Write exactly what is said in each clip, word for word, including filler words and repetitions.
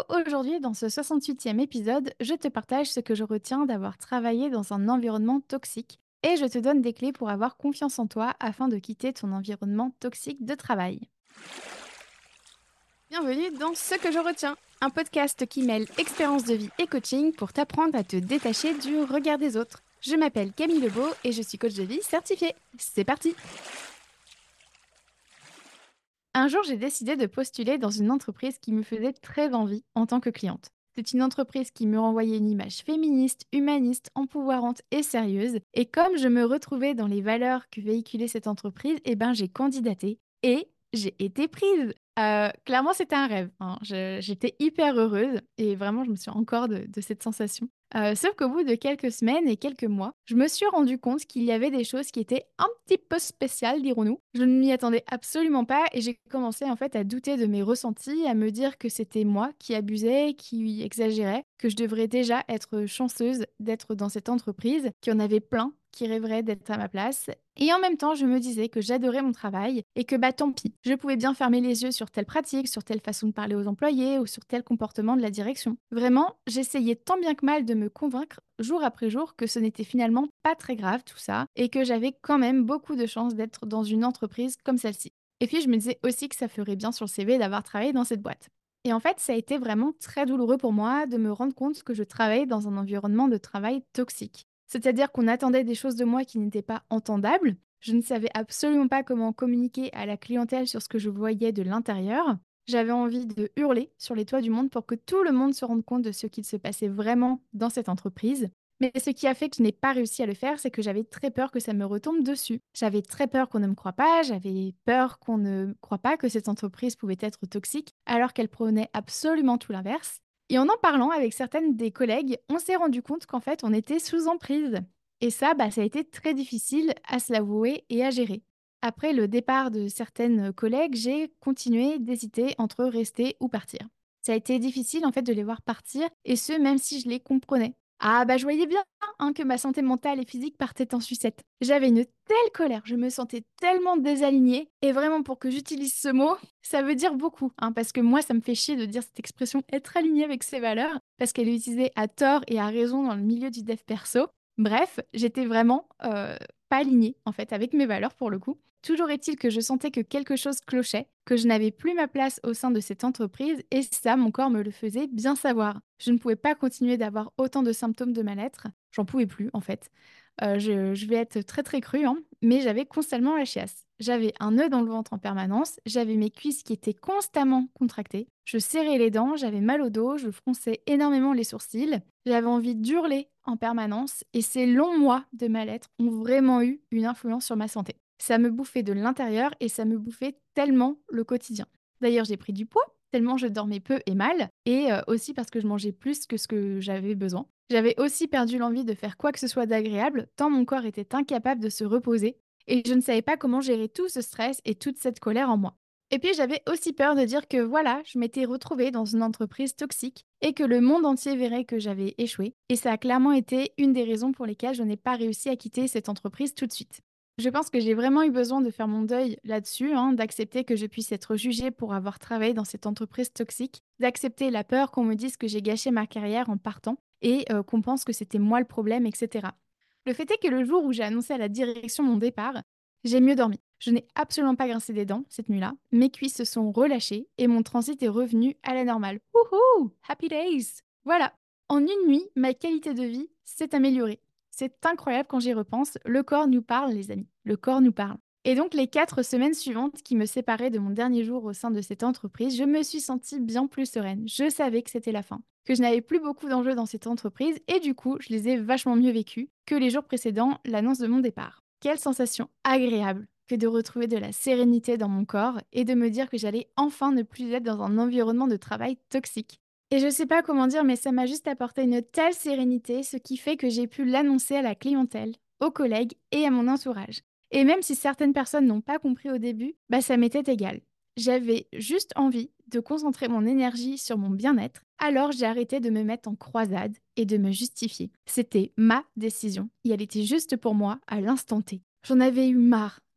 aujourd'hui dans ce soixante-huitième épisode, je te partage ce que je retiens d'avoir travaillé dans un environnement toxique et je te donne des clés pour avoir confiance en toi afin de quitter ton environnement toxique de travail. Bienvenue dans Ce que je retiens, un podcast qui mêle expérience de vie et coaching pour t'apprendre à te détacher du regard des autres. Je m'appelle Camille Lebeau et je suis coach de vie certifiée. C'est parti! Un jour, j'ai décidé de postuler dans une entreprise qui me faisait très envie en tant que cliente. C'est une entreprise qui me renvoyait une image féministe, humaniste, empouvoirante et sérieuse. Et comme je me retrouvais dans les valeurs que véhiculait cette entreprise, eh ben, j'ai candidaté et j'ai été prise. Euh, clairement, c'était un rêve, hein. Je- J'étais hyper heureuse et vraiment, je me suis encore de, de cette sensation. Euh, sauf qu'au bout de quelques semaines et quelques mois, je me suis rendu compte qu'il y avait des choses qui étaient un petit peu spéciales, dirons-nous. Je ne m'y attendais absolument pas et j'ai commencé en fait à douter de mes ressentis, à me dire que c'était moi qui abusais, qui exagérais, que je devrais déjà être chanceuse d'être dans cette entreprise, qu'il y en avait plein qui rêveraient d'être à ma place. Et en même temps, je me disais que j'adorais mon travail et que bah tant pis, je pouvais bien fermer les yeux sur telle pratique, sur telle façon de parler aux employés ou sur tel comportement de la direction. Vraiment, j'essayais tant bien que mal de me convaincre jour après jour que ce n'était finalement pas très grave tout ça et que j'avais quand même beaucoup de chance d'être dans une entreprise comme celle-ci. Et puis je me disais aussi que ça ferait bien sur le C V d'avoir travaillé dans cette boîte. Et en fait, ça a été vraiment très douloureux pour moi de me rendre compte que je travaillais dans un environnement de travail toxique. C'est-à-dire qu'on attendait des choses de moi qui n'étaient pas entendables. Je ne savais absolument pas comment communiquer à la clientèle sur ce que je voyais de l'intérieur. J'avais envie de hurler sur les toits du monde pour que tout le monde se rende compte de ce qu'il se passait vraiment dans cette entreprise. Mais ce qui a fait que je n'ai pas réussi à le faire, c'est que j'avais très peur que ça me retombe dessus. J'avais très peur qu'on ne me croie pas, j'avais peur qu'on ne croie pas que cette entreprise pouvait être toxique, alors qu'elle prenait absolument tout l'inverse. Et en en parlant avec certaines des collègues, on s'est rendu compte qu'en fait, on était sous emprise. Et ça, bah, ça a été très difficile à se l'avouer et à gérer. Après le départ de certaines collègues, j'ai continué d'hésiter entre rester ou partir. Ça a été difficile en fait de les voir partir, et ce même si je les comprenais. Ah bah je voyais bien hein, que ma santé mentale et physique partaient en sucette. J'avais une telle colère, je me sentais tellement désalignée, et vraiment pour que j'utilise ce mot, ça veut dire beaucoup, hein, parce que moi ça me fait chier de dire cette expression être alignée avec ses valeurs, parce qu'elle est utilisée à tort et à raison dans le milieu du dev perso. Bref, j'étais vraiment euh, pas alignée en fait avec mes valeurs pour le coup. Toujours est-il que je sentais que quelque chose clochait, que je n'avais plus ma place au sein de cette entreprise et ça, mon corps me le faisait bien savoir. Je ne pouvais pas continuer d'avoir autant de symptômes de mal-être, j'en pouvais plus en fait. Euh, je, je vais être très très crue, hein, mais j'avais constamment la chiasse. J'avais un nœud dans le ventre en permanence, j'avais mes cuisses qui étaient constamment contractées, je serrais les dents, j'avais mal au dos, je fronçais énormément les sourcils, j'avais envie d'hurler en permanence et ces longs mois de mal-être ont vraiment eu une influence sur ma santé. Ça me bouffait de l'intérieur et ça me bouffait tellement le quotidien. D'ailleurs, j'ai pris du poids, tellement je dormais peu et mal, et euh, aussi parce que je mangeais plus que ce que j'avais besoin. J'avais aussi perdu l'envie de faire quoi que ce soit d'agréable, tant mon corps était incapable de se reposer, et je ne savais pas comment gérer tout ce stress et toute cette colère en moi. Et puis j'avais aussi peur de dire que voilà, je m'étais retrouvée dans une entreprise toxique et que le monde entier verrait que j'avais échoué. Et ça a clairement été une des raisons pour lesquelles je n'ai pas réussi à quitter cette entreprise tout de suite. Je pense que j'ai vraiment eu besoin de faire mon deuil là-dessus, hein, d'accepter que je puisse être jugée pour avoir travaillé dans cette entreprise toxique, d'accepter la peur qu'on me dise que j'ai gâché ma carrière en partant et euh, qu'on pense que c'était moi le problème, et cetera. Le fait est que le jour où j'ai annoncé à la direction mon départ, j'ai mieux dormi. Je n'ai absolument pas grincé des dents cette nuit-là. Mes cuisses se sont relâchées et mon transit est revenu à la normale. Wouhou! Happy days! Voilà. En une nuit, ma qualité de vie s'est améliorée. C'est incroyable quand j'y repense. Le corps nous parle, les amis. Le corps nous parle. Et donc, les quatre semaines suivantes qui me séparaient de mon dernier jour au sein de cette entreprise, je me suis sentie bien plus sereine. Je savais que c'était la fin, que je n'avais plus beaucoup d'enjeux dans cette entreprise et du coup, je les ai vachement mieux vécus que les jours précédents l'annonce de mon départ. Quelle sensation agréable que de retrouver de la sérénité dans mon corps et de me dire que j'allais enfin ne plus être dans un environnement de travail toxique. Et je sais pas comment dire, mais ça m'a juste apporté une telle sérénité, ce qui fait que j'ai pu l'annoncer à la clientèle, aux collègues et à mon entourage. Et même si certaines personnes n'ont pas compris au début, bah ça m'était égal. J'avais juste envie de concentrer mon énergie sur mon bien-être, alors j'ai arrêté de me mettre en croisade et de me justifier. C'était ma décision et elle était juste pour moi à l'instant T. J'en avais eu marre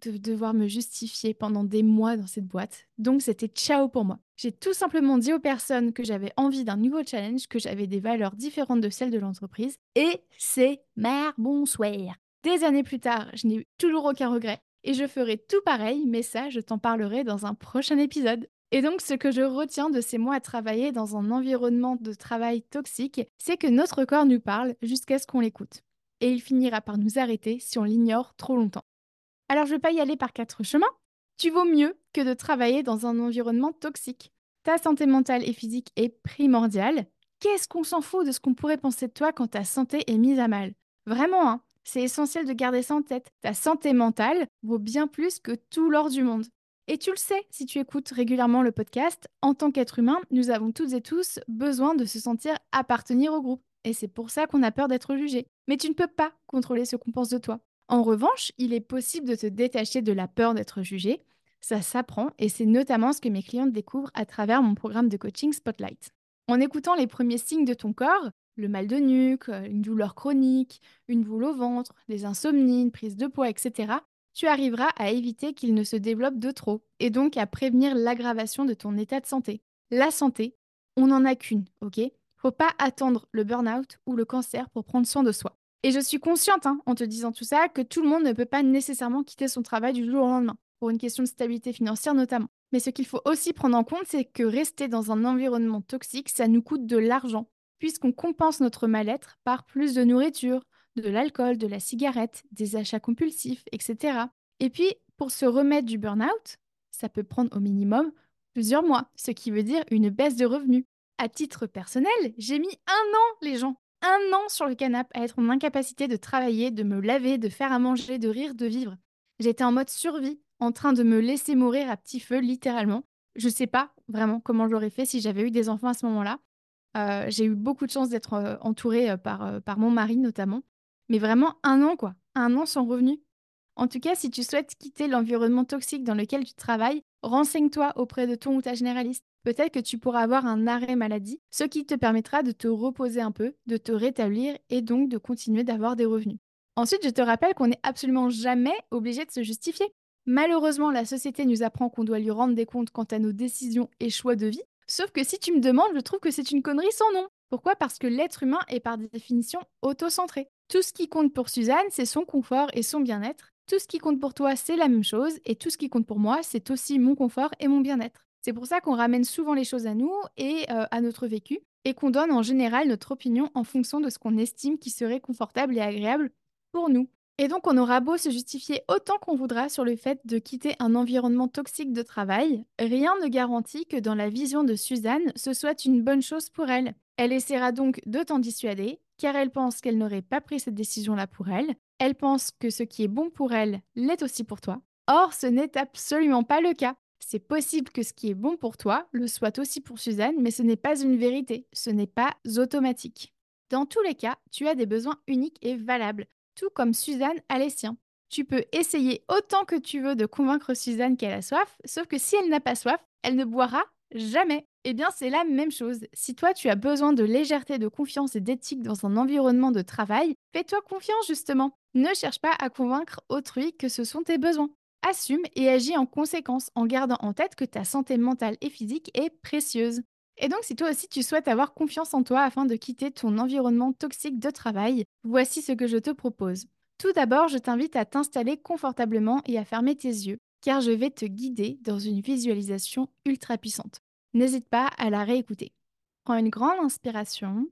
de devoir me justifier pendant des mois dans cette boîte. Donc c'était ciao pour moi. J'ai tout simplement dit aux personnes que j'avais envie d'un nouveau challenge, que j'avais des valeurs différentes de celles de l'entreprise. Et c'est mar bonsoir. Des années plus tard, je n'ai toujours aucun regret. Et je ferai tout pareil, mais ça, je t'en parlerai dans un prochain épisode. Et donc, ce que je retiens de ces mois à travailler dans un environnement de travail toxique, c'est que notre corps nous parle jusqu'à ce qu'on l'écoute. Et il finira par nous arrêter si on l'ignore trop longtemps. Alors, je ne vais pas y aller par quatre chemins. Tu vaux mieux que de travailler dans un environnement toxique. Ta santé mentale et physique est primordiale. Qu'est-ce qu'on s'en fout de ce qu'on pourrait penser de toi quand ta santé est mise à mal? Vraiment, hein, c'est essentiel de garder ça en tête. Ta santé mentale vaut bien plus que tout l'or du monde. Et tu le sais, si tu écoutes régulièrement le podcast, en tant qu'être humain, nous avons toutes et tous besoin de se sentir appartenir au groupe. Et c'est pour ça qu'on a peur d'être jugé. Mais tu ne peux pas contrôler ce qu'on pense de toi. En revanche, il est possible de te détacher de la peur d'être jugé. Ça s'apprend et c'est notamment ce que mes clientes découvrent à travers mon programme de coaching Spotlight. En écoutant les premiers signes de ton corps, le mal de nuque, euh, une douleur chronique, une boule au ventre, des insomnies, une prise de poids, et cetera, tu arriveras à éviter qu'il ne se développe de trop et donc à prévenir l'aggravation de ton état de santé. La santé, on n'en a qu'une, ok? Faut pas attendre le burn-out ou le cancer pour prendre soin de soi. Et je suis consciente, hein, en te disant tout ça, que tout le monde ne peut pas nécessairement quitter son travail du jour au lendemain, pour une question de stabilité financière notamment. Mais ce qu'il faut aussi prendre en compte, c'est que rester dans un environnement toxique, ça nous coûte de l'argent, puisqu'on compense notre mal-être par plus de nourriture, de l'alcool, de la cigarette, des achats compulsifs, et cetera. Et puis, pour se remettre du burn-out, ça peut prendre au minimum plusieurs mois, ce qui veut dire une baisse de revenus. À titre personnel, j'ai mis un an, les gens, un an sur le canapé à être en incapacité de travailler, de me laver, de faire à manger, de rire, de vivre. J'étais en mode survie, en train de me laisser mourir à petit feu, littéralement. Je sais pas vraiment comment j'aurais fait si j'avais eu des enfants à ce moment-là. Euh, j'ai eu beaucoup de chance d'être euh, entourée euh, par, euh, par mon mari notamment. Mais vraiment un an, quoi. Un an sans revenu. En tout cas, si tu souhaites quitter l'environnement toxique dans lequel tu travailles, renseigne-toi auprès de ton ou ta généraliste. Peut-être que tu pourras avoir un arrêt maladie, ce qui te permettra de te reposer un peu, de te rétablir et donc de continuer d'avoir des revenus. Ensuite, je te rappelle qu'on n'est absolument jamais obligé de se justifier. Malheureusement, la société nous apprend qu'on doit lui rendre des comptes quant à nos décisions et choix de vie. Sauf que si tu me demandes, je trouve que c'est une connerie sans nom. Pourquoi? Parce que l'être humain est par définition auto-centré. Tout ce qui compte pour Suzanne, c'est son confort et son bien-être. Tout ce qui compte pour toi, c'est la même chose. Et tout ce qui compte pour moi, c'est aussi mon confort et mon bien-être. C'est pour ça qu'on ramène souvent les choses à nous et euh, à notre vécu, et qu'on donne en général notre opinion en fonction de ce qu'on estime qui serait confortable et agréable pour nous. Et donc, on aura beau se justifier autant qu'on voudra sur le fait de quitter un environnement toxique de travail, rien ne garantit que dans la vision de Suzanne, ce soit une bonne chose pour elle. Elle essaiera donc de t'en dissuader, car elle pense qu'elle n'aurait pas pris cette décision-là pour elle. Elle pense que ce qui est bon pour elle l'est aussi pour toi. Or, ce n'est absolument pas le cas. C'est possible que ce qui est bon pour toi le soit aussi pour Suzanne, mais ce n'est pas une vérité, ce n'est pas automatique. Dans tous les cas, tu as des besoins uniques et valables, tout comme Suzanne a les siens. Tu peux essayer autant que tu veux de convaincre Suzanne qu'elle a soif, sauf que si elle n'a pas soif, elle ne boira jamais. Eh bien, c'est la même chose. Si toi, tu as besoin de légèreté, de confiance et d'éthique dans un environnement de travail, fais-toi confiance justement. Ne cherche pas à convaincre autrui que ce sont tes besoins. Assume et agis en conséquence en gardant en tête que ta santé mentale et physique est précieuse. Et donc, si toi aussi tu souhaites avoir confiance en toi afin de quitter ton environnement toxique de travail, voici ce que je te propose. Tout d'abord, je t'invite à t'installer confortablement et à fermer tes yeux, car je vais te guider dans une visualisation ultra puissante. N'hésite pas à la réécouter. Prends une grande inspiration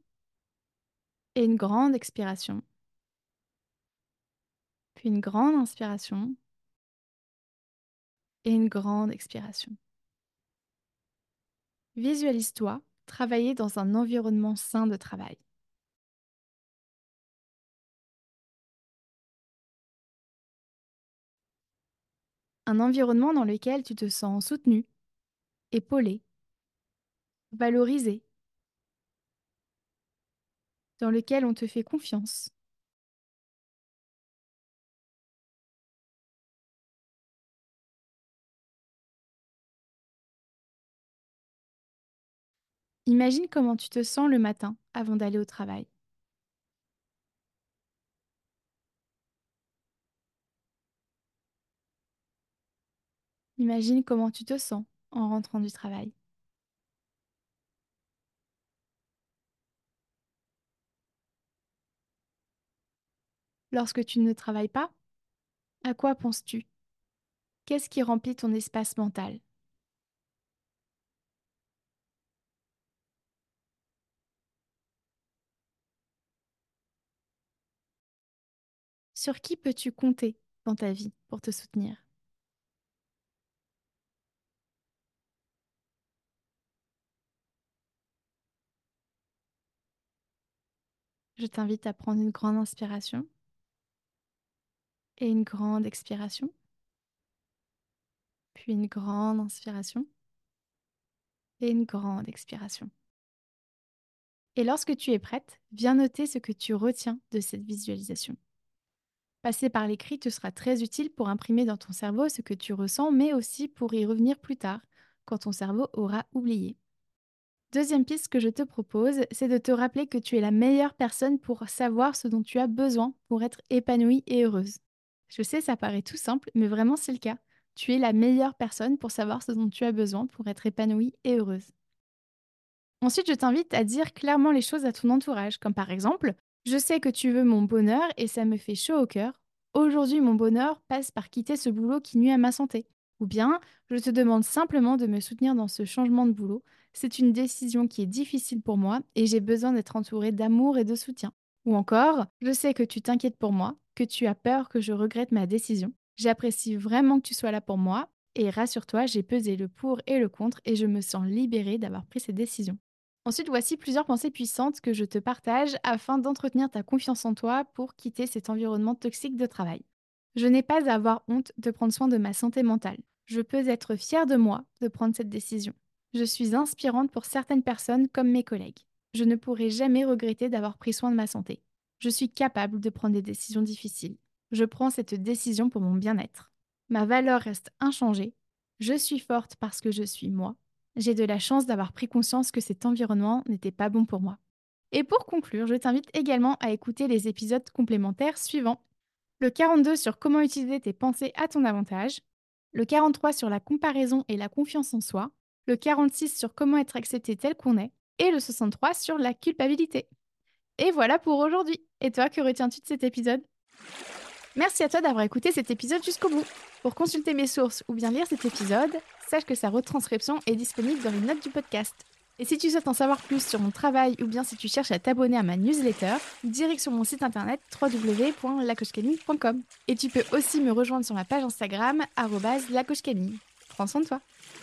et une grande expiration, puis une grande inspiration et une grande expiration. Visualise-toi travailler dans un environnement sain de travail. Un environnement dans lequel tu te sens soutenu, épaulé, valorisé, dans lequel on te fait confiance. Imagine comment tu te sens le matin avant d'aller au travail. Imagine comment tu te sens en rentrant du travail. Lorsque tu ne travailles pas, à quoi penses-tu? Qu'est-ce qui remplit ton espace mental? Sur qui peux-tu compter dans ta vie pour te soutenir? Je t'invite à prendre une grande inspiration et une grande expiration, puis une grande inspiration et une grande expiration. Et lorsque tu es prête, viens noter ce que tu retiens de cette visualisation. Passer par l'écrit te sera très utile pour imprimer dans ton cerveau ce que tu ressens, mais aussi pour y revenir plus tard, quand ton cerveau aura oublié. Deuxième piste que je te propose, c'est de te rappeler que tu es la meilleure personne pour savoir ce dont tu as besoin pour être épanouie et heureuse. Je sais, ça paraît tout simple, mais vraiment c'est le cas. Tu es la meilleure personne pour savoir ce dont tu as besoin pour être épanouie et heureuse. Ensuite, je t'invite à dire clairement les choses à ton entourage, comme par exemple, je sais que tu veux mon bonheur et ça me fait chaud au cœur. Aujourd'hui, mon bonheur passe par quitter ce boulot qui nuit à ma santé. Ou bien, je te demande simplement de me soutenir dans ce changement de boulot. C'est une décision qui est difficile pour moi et j'ai besoin d'être entourée d'amour et de soutien. Ou encore, je sais que tu t'inquiètes pour moi, que tu as peur que je regrette ma décision. J'apprécie vraiment que tu sois là pour moi et rassure-toi, j'ai pesé le pour et le contre et je me sens libérée d'avoir pris cette décision. Ensuite, voici plusieurs pensées puissantes que je te partage afin d'entretenir ta confiance en toi pour quitter cet environnement toxique de travail. Je n'ai pas à avoir honte de prendre soin de ma santé mentale. Je peux être fière de moi de prendre cette décision. Je suis inspirante pour certaines personnes comme mes collègues. Je ne pourrai jamais regretter d'avoir pris soin de ma santé. Je suis capable de prendre des décisions difficiles. Je prends cette décision pour mon bien-être. Ma valeur reste inchangée. Je suis forte parce que je suis moi. J'ai de la chance d'avoir pris conscience que cet environnement n'était pas bon pour moi. Et pour conclure, je t'invite également à écouter les épisodes complémentaires suivants. Le quarante-deux sur comment utiliser tes pensées à ton avantage, le quarante-trois sur la comparaison et la confiance en soi, le quarante-six sur comment être accepté tel qu'on est, et le soixante-trois sur la culpabilité. Et voilà pour aujourd'hui. Et toi, que retiens-tu de cet épisode? Merci à toi d'avoir écouté cet épisode jusqu'au bout. Pour consulter mes sources ou bien lire cet épisode, sache que sa retranscription est disponible dans les notes du podcast. Et si tu souhaites en savoir plus sur mon travail ou bien si tu cherches à t'abonner à ma newsletter, direct sur mon site internet w w w point lacochecamille point com. Et tu peux aussi me rejoindre sur ma page Instagram arobase lacochecamille. Prends soin de toi.